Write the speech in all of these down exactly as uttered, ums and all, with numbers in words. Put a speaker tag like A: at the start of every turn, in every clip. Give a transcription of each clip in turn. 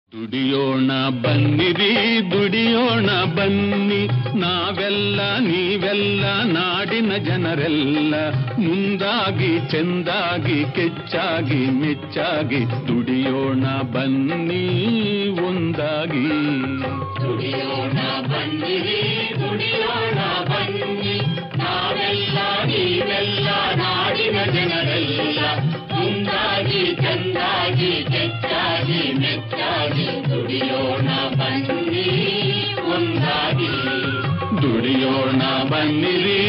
A: ದುಡಿಯೋಣ ಬನ್ನಿರಿ ದುಡಿಯೋಣ ಬನ್ನಿ, ನಾವೆಲ್ಲ ನೀವೆಲ್ಲ ನಾಡಿನ ಜನರೆಲ್ಲ ಮುಂದಾಗಿ ಚೆಂದಾಗಿ ಕೆಚ್ಚಾಗಿ ಮೆಚ್ಚಾಗಿ ದುಡಿಯೋಣ ಬನ್ನಿ ಒಂದಾಗಿ.
B: ದುಡಿಯೋಣ ಬನ್ನಿರಿ ದುಡಿಯೋಣ ಬನ್ನಿ, ನಾವೆಲ್ಲ ನೀವೆಲ್ಲ ನಾಡಿನ ಜನರೆಲ್ಲ ಮುಂದಾಗಿ ಚೆಂದಾಗಿ ಕೆಚ್ಚಾಗಿ ಮೆಚ್ಚಾಗಿ ದುಡಿಯೋಣ ಬನ್ನಿ ಒಂದಾಗಿ.
A: ದುಡಿಯೋಣ ಬನ್ನಿರಿ.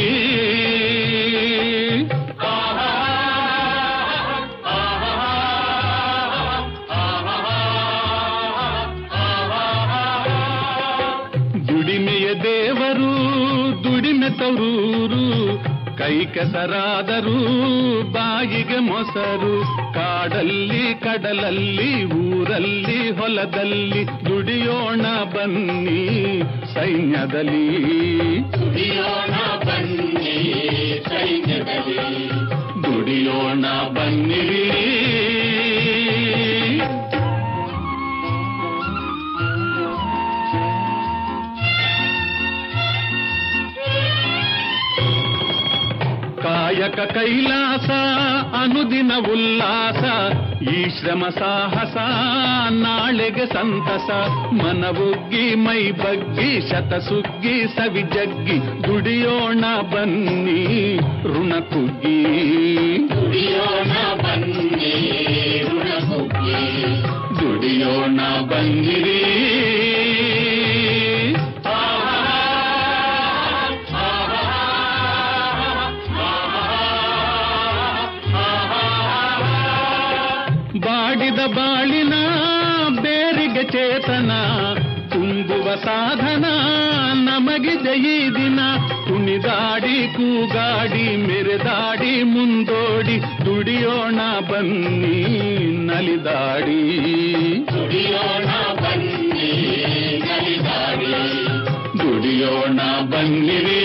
A: ದುಡಿಮೆಯ ದೇವರು ದುಡಿಮೆ ತರೂರು, ಕೈ ಕೆಸರಾದರೂ ಬಾಯಿಗೆ ಮೊಸರು. ಕಾಡಲ್ಲಿ ಕಡಲಲ್ಲಿ ಊರಲ್ಲಿ ಹೊಲದಲ್ಲಿ ದುಡಿಯೋಣ ಬನ್ನಿ ಸೈನ್ಯದಲ್ಲಿ.
B: ದುಡಿಯೋಣ ಬನ್ನಿ ಸೈನ್ಯದಲ್ಲಿ.
A: ದುಡಿಯೋಣ ಬನ್ನಿರಿ. ಕಾಯಕ ಕೈಲಾಸ ಅನುದಿನ ಉಲ್ಲಾಸ, ಈ ಶ್ರಮ ಸಾಹಸ ನಾಳೆಗೆ ಸಂತಸ. ಮನವುಗ್ಗಿ ಮೈ ಬಗ್ಗಿ ಶತಸುಗ್ಗಿ ಸವಿ ಜಗ್ಗಿ ದುಡಿಯೋಣ ಬನ್ನಿ ಋಣ ಕುಗ್ಗಿ.
B: ದುಡಿಯೋಣ ಬನ್ನಿ ಋಣ ಕುಗ್ಗಿ.
A: ದುಡಿಯೋಣ ಬನ್ನಿರಿ. ಬಾಡಿದ ಬಾಳಿನ ಬೇರಿಗೆ ಚೇತನ ತುಂಬುವ ಸಾಧನ ನಮಗಿದೆ ಈ ದಿನ. ಕುಣಿದಾಡಿ ಕೂಗಾಡಿ ಮೆರೆದಾಡಿ ಮುಂದೋಡಿ ದುಡಿಯೋಣ ಬನ್ನಿ ನಲಿದಾಡಿ.
B: ದುಡಿಯೋಣ ಬನ್ನಿ ನಲಿದಾಡಿ.
A: ದುಡಿಯೋಣ ಬನ್ನಿರಿ.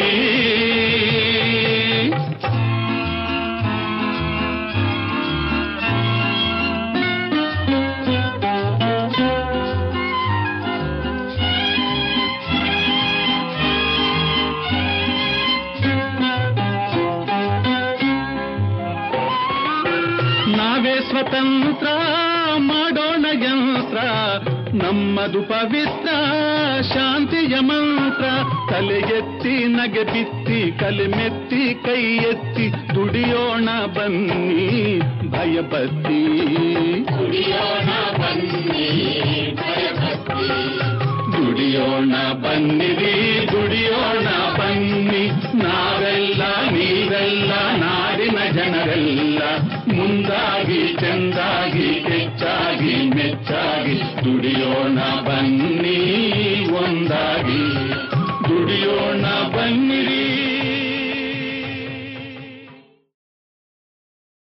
A: ನಾವೇ ಸ್ವತಂತ್ರ ಮಾಡೋಣ ಯಂತ್ರ, ನಮ್ಮದು ಪವಿತ್ರ ಶಾಂತಿಯ ಮಂತ್ರ. ತಲೆ ಎತ್ತಿ ನಗೆ ಬಿತ್ತಿ ಕಲೆ ಮೆತ್ತಿ ಕೈ ಎತ್ತಿ ದುಡಿಯೋಣ ಬನ್ನಿ ಭಯಭಕ್ತಿ.
B: ದುಡಿಯೋಣ ಬನ್ನಿ ಭಯಭಕ್ತಿ.
A: ದುಡಿಯೋಣ ಬನ್ನಿರಿ ದುಡಿಯೋಣ ಬನ್ನಿ, ನಾವೆಲ್ಲ ನೀವೆಲ್ಲ ನಾಡಿನ ಜನರೆಲ್ಲ ಮುಂದಾಗಿ ಚೆಂದಾಗಿ ಕೆಚ್ಚಾಗಿ ಮೆಚ್ಚಾಗಿ ದುಡಿಯೋಣ ಬನ್ನಿ.